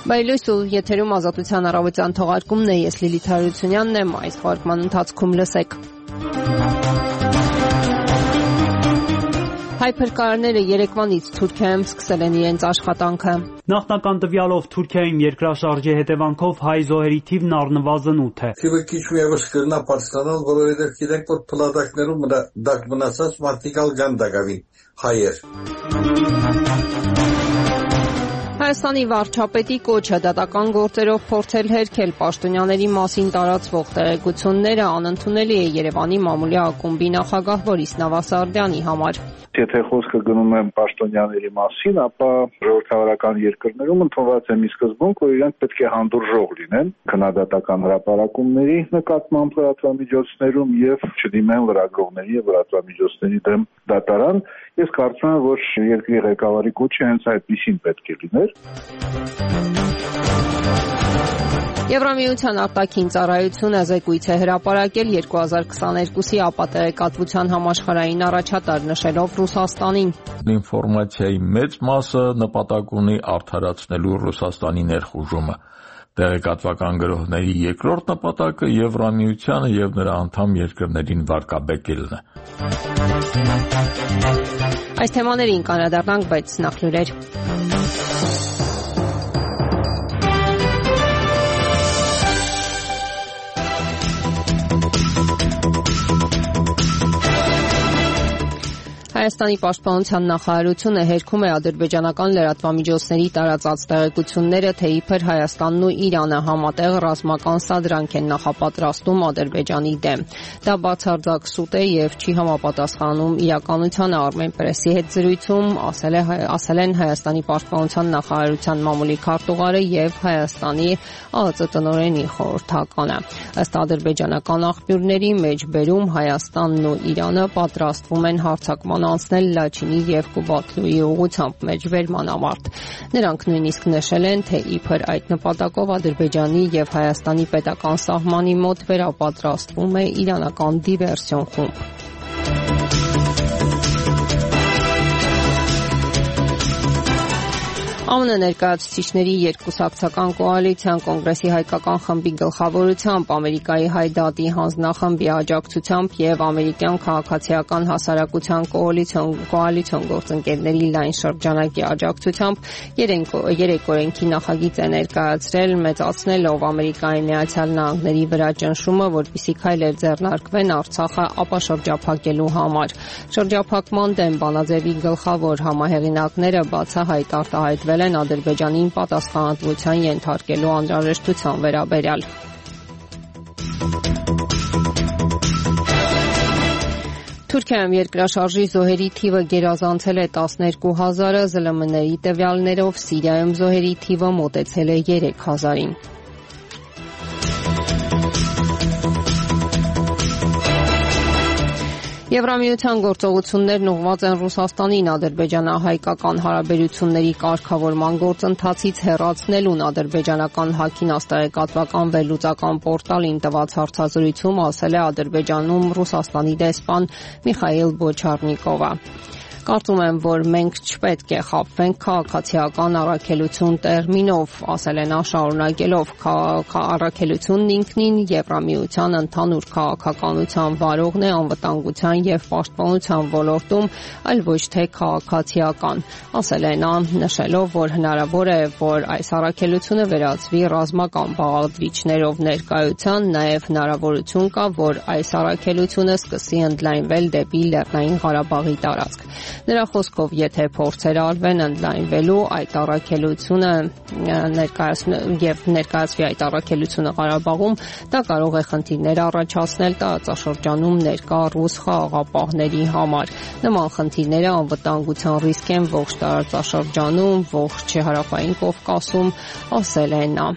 Բայլույս ու եթերում ազատության առավոտյան թողարկումն է, ես Լիլիթ Հարությունյանն եմ, այս թողարկման ընթացքում լսեք։ Հայ փրկարարները երեկվանից Թուրքիայում սկսել են իրենց աշխատանքը։ Նախնական տվյալով Թուրքիայում երկրաշարժի հետևանքով հայ զոհերի թիվն առնվազն 8 է։ Թիվը քիչ միևս կգնա բարձրանալ, որովհետև գիտենք, որ փլատակներում դակ մնացած մարդիկ ալ կան դակավին հայեր։ Հայաստանի վարչապետի կոչը դատական գործերով փորձել հերքել պաշտոնյաների մասին տարածվող տեղեկությունները անընդունելի է Երևանի մամուլի ակումբի նախագահ Բորիս Նավասարդյանի համար։ Եթե խոսքը գնում է պաշտոնյաների մասին, ապա ժողովրդավարական երկրներում ընդունված է մի սկզբունք, որ իրենք պետք է հանդուրժող լինեն քննադատական հրապարակումների նկատմամբ լրատվամիջոցներում եւ չդիմեն լրագրողների եւ լրատվամիջոցների դեմ դատարան։ Ես կարծում եմ, որ երկրի ղեկավարի կոչը հենց այդպեսին պետք է լիներ։ Եվրամիության արտաքին ծառայությունը զեկույց է հրապարակել 2022-ի ապատեղեկատվության համաշխարհային առաջատար նշելով Ռուսաստանին։ Ինֆորմացիայի մեծ մասը նպատակ ունի արդարացնելու Ռուսաստանի ներխուժումը։ Տեղեկատվական գրողների երկրորդ նպատակը Եվրամիությանը եւ նրա անդամ երկրներին վարկաբեկելն է։ Այս թեմաներին կանրադառնանք, բայց նախ լուրեր։ Հայաստանի պաշտպանության նախարարությունը հերքում է ադրբեջանական լրատվամիջոցների տարածած տեղեկությունները, թե իբր Հայաստանն ու Իրանը համատեղ ռազմական սադրանք են նախապատրաստում Ադրբեջանի դեմ։ Դա բացարձակ սուտ է եւ չի համապատասխանում իրականությանը։ Armenpress-ի հետ զրույցում ասել են Հայաստանի պաշտպանության նախարարության մամուլի քարտուղարը եւ Հայաստանի ԱԱԾ տնօրենի խորհրդականը։ Ըստ ադրբեջանական աղբյուրների մեջբերում Հայաստանն ու Իրանը պատրաստվում են հարձակման անցնել Լաչինի եւ Կուբատլուի ուղղությամբ մեջբերման համար։ Նրանք նույնիսկ նշել են, թե իբր այդ նպատակով Ադրբեջանի եւ Հայաստանի պետական սահմանի մոտ վերապատրաստվում է իրանական դիվերսիոն խումբ։ ԱՄՆ ներկայացուցիչների երկուսակցական կոալիցիան կոնգրեսի հայկական խմբի գլխավորությամբ Ամերիկայի հայ դատի հանձնախմբի աջակցությամբ եւ ամերիկյան քաղաքացիական հասարակության կոալիցիոն գործընկերների լայն շրջանակի աջակցությամբ երեք օրենքի նախագիծ է ներկայացրել, մեծացնելով Ամերիկայի Միացյալ Նահանգների վրա ճնշումը, որպեսզի քայլեր ձեռնարկվեն Արցախը ապաշրջափակելու համար։ Շրջափակման դեմ բանաձևի գլխավոր համահեղինակները բացահայտ արտահայտվել են Ադրբեջանին պատասխանատվության ենթարկելու անհրաժեշտության վերաբերյալ։ Թուրքիայում երկրաշարժի զոհերի թիվը գերազանցել է 12,000-ը, ԶԼՄ-ների տվյալներով Սիրիայում զոհերի թիվը մոտեցել է 3,000-ին։ Եվրամիության գործողություններն ուղղված են Ռուսաստանին ադրբեջանա-հայկական հարաբերությունների կարգավորման գործընթացից հեռացնելուն ադրբեջանական Հաքինաս տեղեկատվական վերլուծական պորտալին տված հարցազրույցում ասել է Ադրբեջանում Ռուսաստանի դեսպան Միխայիլ Բոչարնիկովը։ Կարծում եմ, որ մենք չպետք է խաբվենք քաղաքացիական առաքելություն տերմինով, ասել է նա շարունակելով, առաքելությունն ինքնին Եվրամիության ընդհանուր քաղաքականության վարողն է անվտանգության եւ պաշտպանության ոլորտում, այլ ոչ թե քաղաքացիական, ասել է նա, նշելով, որ հնարավոր է, որ այս առաքելությունը վերածվի ռազմական բաղադրիչներով ներկայության, նաեւ հնարավորություն կա, որ այս առաքելությունը սկսի ընդլայնվել դեպի Լեռնային Ղարաբաղի տարածք։ Նրա խոսքով, եթե փորձեր արվեն ընդլայնվելու այդ առաքելությունը ներկայացվի այդ առաքելությունը Ղարաբաղում, դա կարող է խնդիրներ առաջացնել տարածաշրջանում ներկա ռուս խաղաղապահների համար։ Նման խնդիրները անվտանգության ռիսկ են ողջ տարածաշրջանում, ողջ հարավային Կովկասում, ասել է նա։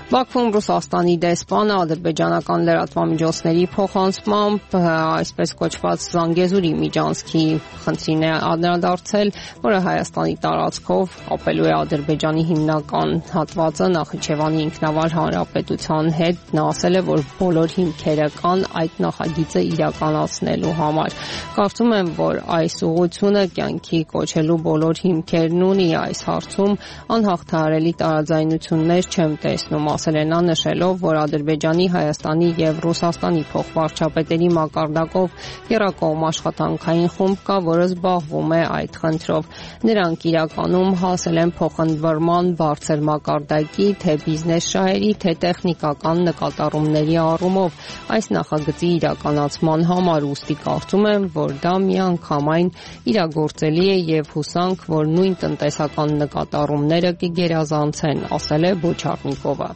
Բաքվում Ռուսաստանի դեսպանը ադրբեջանական լրատվամիջոցների փոխանցմամբ այսպես կոչված Զանգեզուրի միջանցքի խնդրին է անդրադարձել, որը Հայաստանի տարածքով կապելու է Ադրբեջանի հիմնական հատվածը Նախիջևանի ինքնավար հանրապետության հետ։ Նա ասել է, որ բոլոր հիմքերը կան այդ նախագիծը իրականացնելու համար։ Կարծում եմ, որ այս ուղղությունը կյանքի կոչելու բոլոր հիմքերն ունի այս հարցում, անհաղթահարելի տարաձայնություններ չեմ տեսնում, ասել է նա, նշելով, որ Ադրբեջանի, Հայաստանի եւ Ռուսաստանի փոխվարչապետերի մակարդակով եռակողմ աշխատանքային խումբ կա, որը զբաղվում է այդ խնդրով։ Նրանք իրականում հասել են փոխընդվրման բարձր մակարդակի թե բիզնես շահերի, թե տեխնիկական նկատառումների առումով այս նախագծի իրականացման համար, ուստի կարծում եմ, որ դա միանգամայն իրագործելի է եւ հուսանք, որ նույն տնտեսական նկատառումները կգերազանցեն, ասել է Բոչարնիկովը։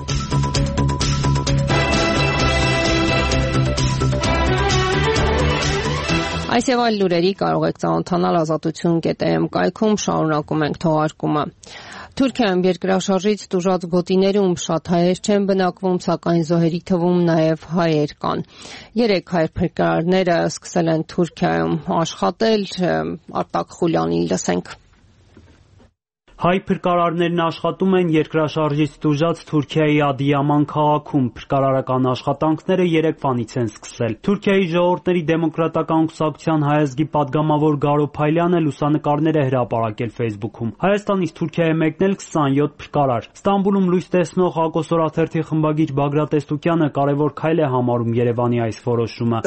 Այս եւ այլ լուրերի կարող եք ծանոթանալ azatutun.am կայքում, շարունակում ենք թողարկումը։ Թուրքիայում երկրաշարժից տուժած գոտիներում շատ հայեր չեն բնակվում, սակայն զոհերի թվում նաև հայեր կան։ 3 հայ փրկարարները սկսել են Թուրքիայում աշխատել, Արտակ Խուլյանին լսենք։ Հայ փրկարարներն աշխատում են երկրաշարժից տուժած Թուրքիայի Ադիyaman քաղաքում։ Փրկարարական աշխատանքները երեկվանից են սկսել։ Թուրքիայի ժողովուրդների դեմոկրատական կուսակցության հայազգի падգամավոր Գարո Փայլյանը լուսանկարներ է հրապարակել Facebook-ում։ Հայաստանից Թուրքիա է մեկնել 27 փրկարար։ Ստամբուլում լույս տեսնող Ակոս օրաթերթի խմբագիր Բագրատ Էստուկյանը կարևոր քայլ է համարում Երևանի այս որոշումը։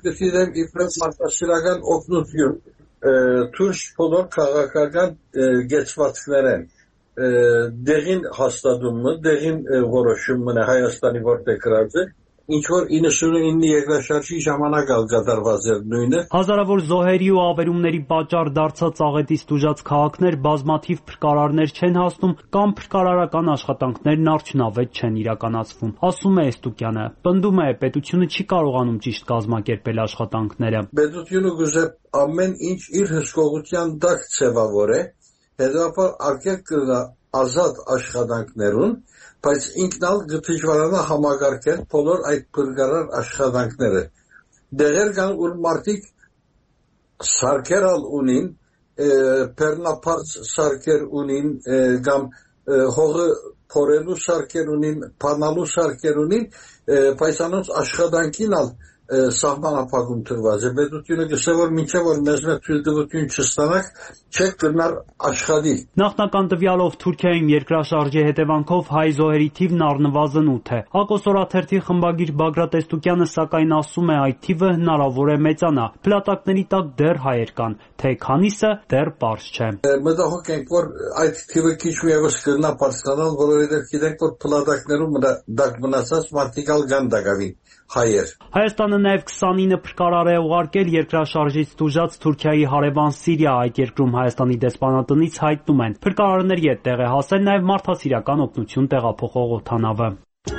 Թուրք բոլոր քաղաքական գեցվածքներ են դեղին հաստատումը, դեղին որոշումը Հայաստանի որտեղ գրած է, ինչ որ 99-ի երկրաշարժի ժամանակ կատարված էր նույնը։ Հազարավոր զոհերի ու ավերումների պատճառ դարձած աղետից տուժած քաղաքներ բազմաթիվ փրկարարներ չեն հասնում կամ փրկարարական աշխատանքներն արդյունավետ չեն իրականացվում, ասում է Էստուկյանը։ Պնդում է, պետությունը չի կարողանում ճիշտ կազմակերպել աշխատանքները։ Պետությունը գուզե ամեն ինչ իր հսկողության տակ ձևավորե, հետո արկել ազատ աշխատանքներուն, բայց ինքնալ գտիժվարանա համագարկել բոլոր այդ փրկարար աշխատանքները։ Դեղեր կան ուր մարդիկ սարքերալ ունին, պերնապարց սարքեր ունին, կամ հողը փորելու սարքեր ունին, փանալու սարքեր ունին, բայց անոնց աշխատանքին ալ սահմանափակում տրված է։ Պետությունը գսե որ մինչև որ մեզ մեծ թույլտվություն չստանաք, չեք կրնար աշխատի։ Նախնական տվյալով Թուրքիայում երկրաշարժի հետևանքով հայ զոհերի թիվն առնվազն 8 է։ Ակոս օրաթերթի խմբագիր Բագրատ Էստուկյանը սակայն ասում է այդ թիվը հնարավոր է մեծանա։ Փլատակների տակ դեռ հայեր կան, թե քանիսը դեռ պարզ չէ։ Մտահոգ ենք, որ այդ թիվը քիչ միևս կրնա բարձրանալ, որովհետև գիտենք, որ փլատակներում դակ մնացած մարդիկ ալ կան դակավին հայեր։ Հայաստանը նաև 29 փրկարար է ուղարկել երկրաշարժից տուժած Թուրքիայի հարևան Սիրիա։ Այդ երկրում Հայաստանի դեսպանատնից հայտնում են, փրկարարների հետ տեղ է հասել նաև մարդասիրական օգնություն տեղափոխող օդանավը։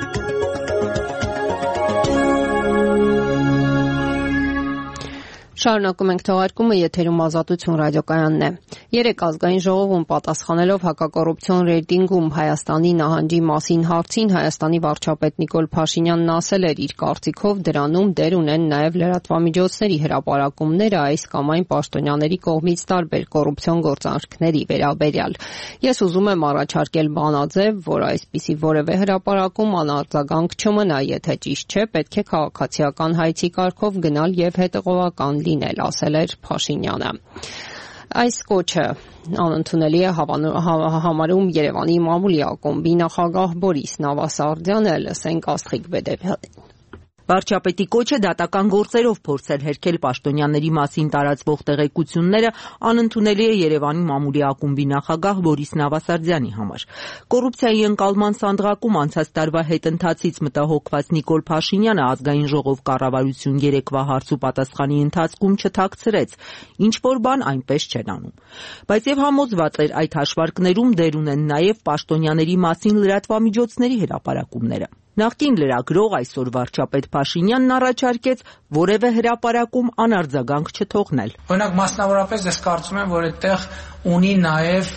Շարունակում ենք թողարկումը, եթերում Ազատություն ռադիոկայանն է։ 3 ազգային ժողովում պատասխանելով հակակոռուպցիոն ռեյտինգում Հայաստանի նահանջի մասին հարցին Հայաստանի վարչապետ Նիկոլ Փաշինյանն ասել էր, իր կարծիքով դրանում դեր ունեն նաև լրատվամիջոցների հրապարակումները այս կամ այն պաշտոնյաների կողմից տարբեր կոռուպցիոն գործարքների վերաբերյալ։ Ես ուզում եմ առաջարկել բանաձև, որ այսպիսի որևէ հրապարակում անարձագանք չմնա, եթե ճիշտ չէ, պետք է քաղաքացիական հայցի կարգով գնալ եւ հետևողական լինել, ասել էր Փաշինյանը։ Այս կոչը անընդունելի է համարում Երևանի մամուլի ակումբի նախագահ Բորիս Նավասարդյանը, լսենք Աստղիկ Բեդեվյանին։ Վարչապետի կոչը դատական գործերով փորձել հերքել պաշտոնյաների մասին տարածվող տեղեկությունները անընդունելի է Երևանի մամուլի ակումբի նախագահ Բորիս Նավասարդյանի համար։ Կոռուպցիայի ընկալման սանդղակում անցած տարվա հետընթացից մտահոգված Նիկոլ Փաշինյանը ազգային ժողով կառավարություն 3-վա հարց ու պատասխանի ընթացքում չթաքցրեց, ինչ որ բան այնպես չեն անում։ Բայց եւ համոզված էր այդ հաշվարկներում դեր ունեն նաեւ պաշտոնյաների մասին լրատվամիջոցների հրապարակումները։ Նախկին լրագրող այսօր վարչապետ Փաշինյանն առաջարկեց որևէ հրապարակում անարձագանք չթողնել։ Օրինակ մասնավորապես ես կարծում եմ, որ այդտեղ ունի նաև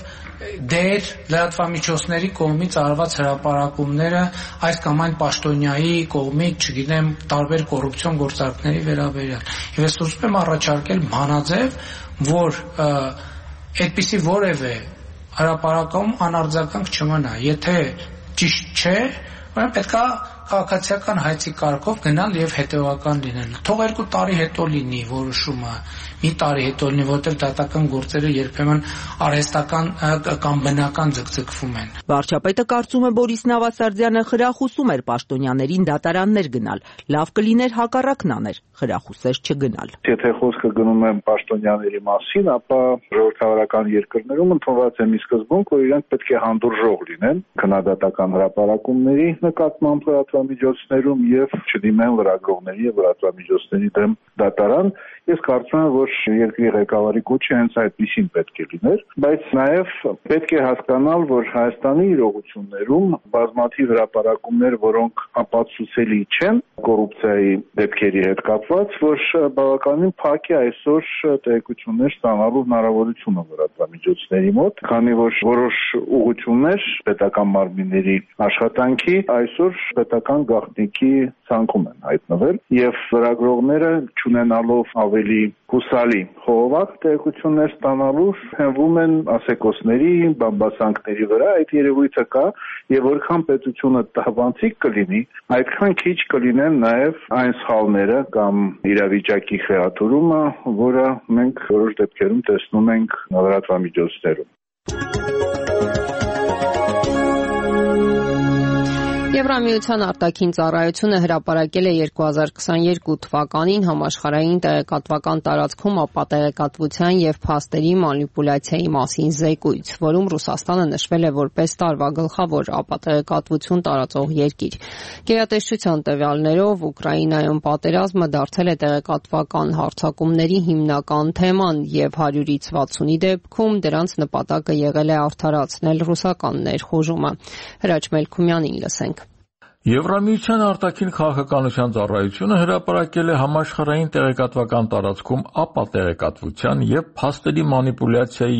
դեր լրատվամիջոցների կողմից արված հրապարակումները այս կամ այն պաշտոնյայի կողմից, չգիտեմ, տարբեր կոռուպցիոն գործարքների վերաբերյալ։ Եվ ես ուզում եմ առաջարկել բանաձև, որ այդպիսի որևէ հրապարակում անարձագանք չմնա։ Եթե ճիշտ չէ, ուրեմն պետք է քաղաքացիական հայցի կարգով գնալ եւ հետեւական լինել։ Թող 2 տարի հետո լինի որոշումը, մի տարի հետո լինի, որտեղ դատական գործերը երբեմն արհեստական կամ բնական ձգձգվում են։ Վարչապետը կարծում է Բորիս Նավասարդյանը խրախուսում էր պաշտոնյաներին դատարաններ գնալ։ Լավ կլիներ հակառակն աներ, խրախուսեր չգնալ։ Եթե խոսքը գնում է պաշտոնյաների մասին, ապա ժողովրդավարական երկրներում ընդունված է մի սկզբունք, որ իրենք պետք է հանդուրժող լինեն քննադատական հրապարակումների նկատմամբ լրատվամիջոցներում եւ չդիմեն լրագրողների եւ լրատվամիջոցների դեմ դատարան։ Ես կարծում եմ, որ երկրի ղեկավարի կոչը հենց այդպեսին պետք է լիներ, բայց նաեւ պետք է հասկանալ, որ Հայաստանի իրողություններում բազմաթիվ հրապարակումներ, որոնք ապացուցելի չեն կոռուպցիայի դեպքերի հետ կապված, որ բավականին փակ է այսօր տեղեկություններ ստանալու հնարավորությունը լրատվամիջոցների մոտ, քանի որ որոշ ուղղություններ պետական մարմինների աշխատանքի այսօր պետական գաղտնիքի ցանկում են հայտնվել եւ լրագրողները չունենալով ավելի հուսալի խողովակ տեղեկություններ ստանալու հենվում են ասեկոսների, բամբասանքների վրա։ Այդ երևույթը կա եւ որքան պետությունը տաղանցիկ կլինի, այդքան քիչ կլինեն նաեւ այն սխալները կամ իրավիճակի խեղաթյուրումը, որը մենք որոշ դեպքերում տեսնում ենք լրատվամիջոցներում։ Եվրամիության արտաքին ծառայությունը հրապարակել է 2022 թվականին համաշխարհային տեղեկատվական տարածքում ապատեղեկատվության եւ փաստերի մանիպուլյացիայի մասին զեկույց, որում Ռուսաստանը նշվել է որպես տարվա գլխավոր ապատեղեկատվություն տարածող երկիր։ Գերատեսչության տվյալներով Ուկրաինայում պատերազմը դարձել է տեղեկատվական հարձակումների հիմնական թեման եւ 100-ից 60-ի դեպքում դրանց նպատակը եղել է արդարացնել ռուսական ներխուժումը։ Հրաչ Մելքումյանին լսենք։ Եվրամիության արտաքին քաղաքականության ծառայությունը հրապարակել է համաշխարհային տեղեկատվական տարածքում ապատեղեկատվության եւ փաստերի մանիպուլյացիայի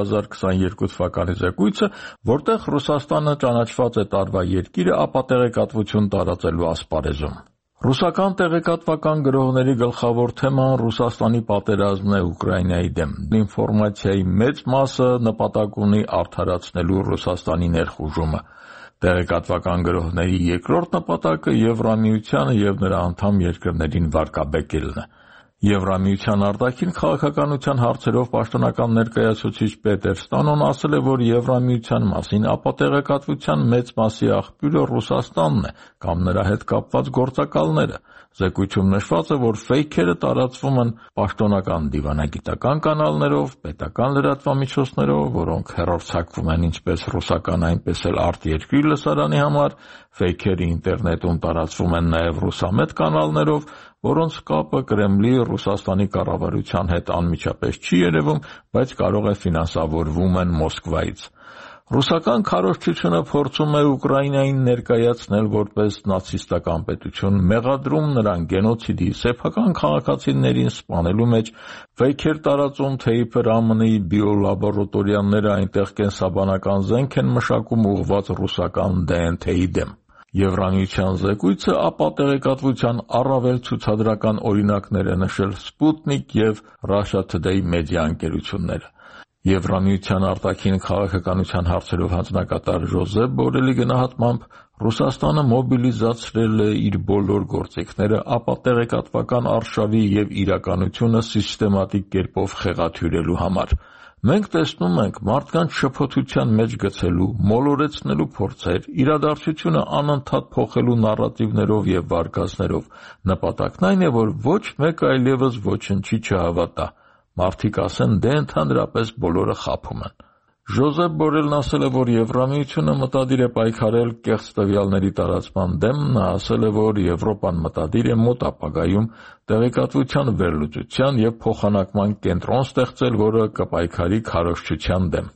2022 թվականի զեկույցը, որտեղ Ռուսաստանը ճանաչված է տարվա երկիրը ապատեղեկատվություն տարածելու ասպարեզում։ Ռուսական տեղեկատվական գրողների գլխավոր թեման Ռուսաստանի պատերազմն է Ուկրաինայի դեմ։ Ինֆորմացիայի մեծ մասը նպատակ ունի արդարացնելու Ռուսաստանի ներխուժումը։ Տեղեկատվական գրողների երկրորդ նպատակը Եվրամիությանը եւ նրա անդամ երկրներին վարկաբեկելն է։ Եվրամիության արտաքին քաղաքականության հարցերով պաշտոնական ներկայացուցիչ Պետեր Ստանոն ասել է, որ Եվրամիության մասին ապատեղեկատվության մեծ մասի աղբյուրը Ռուսաստանն է կամ նրա հետ կապված գործակալները։ Զեկույցում նշված է, որ ֆեյքերը տարածվում են պաշտոնական դիվանագիտական կանալներով, պետական լրատվամիջոցներով, որոնք հեռարձակվում են ինչպես ռուսական, այնպես էլ արտերկրի լսարանի համար, ֆեյքերը ինտերնետում տարածվում են նաև ռուսամետ կանալներով, որոնց կապը Կրեմլի Ռուսաստանի կառավարության հետ անմիջապես չի երևում, բայց կարող է ֆինանսավորվում են Մոսկվայից։ Ռուսական քարոզչությունը փորձում է Ուկրաինային ներկայացնել որպես նացիստական պետություն, մեղադրում նրան գենոցիդի, սեփական քաղաքացիներին սպանելու մեջ, ֆեյքեր տարածում, թե իբր ԱՄՆ-ի բիոլաբորատորիաները այնտեղ կենսաբանական զենք են մշակում ուղղված ռուսական DNT-ի դեմ։ Եվրամիության զեկույցը ապատեղեկատվության առավել ցուցադրական օրինակներ է նշել Sputnik եւ Russia Today մեդիա ընկերությունները։ Եվրամիության արտաքին քաղաքականության հարցերով հանձնակատար Ժոզեփ Բորելի գնահատմամբ Ռուսաստանը մոբիլիզացրել է իր բոլոր գործիքները ապատեղեկատվական արշավի եւ իրականությունը սիստեմատիկ կերպով խեղաթյուրելու համար։ Մենք տեսնում ենք մարդկանց շփոթության մեջ գցելու, մոլորեցնելու փորձեր, իրադարձությունը անընդհատ փոխելու նարատիվներով եւ վարկածներով։ Նպատակն այն է, որ ոչ մեկ այլևս ոչնչի չհավատա։ Մարդիկ ասեն, դե ընդհանրապես բոլորը խաբում են։ Ժոզեփ Բորելն ասել է, որ Եվրամիությունը մտադիր է պայքարել կեղծ տվյալների տարածման դեմ, նա ասել է, որ Եվրոպան մտադիր է մոտ ապագայում տեղեկատվության վերլուծության եւ փոխանակման կենտրոն ստեղծել, որը կպայքարի քարոզչության դեմ։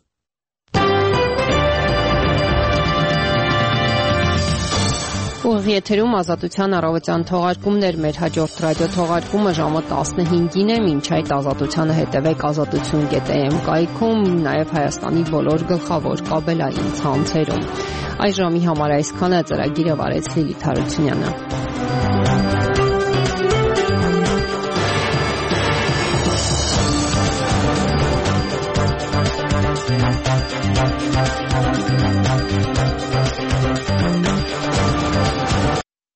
Ուղիղ եթերում Ազատության առավոտյան թողարկումներ, մեր հաջորդ ռադիոթողարկումը ժամը 15-ին է, մինչ այդ Ազատությանը հետևեք azatutyan.am կայքում, նաև Հայաստանի բոլոր գլխավոր կաբելային ցանցերում։ Այս ժամի համար այսքանը, ծրագիրը վարեց Լիլիթ Հարությունյանը։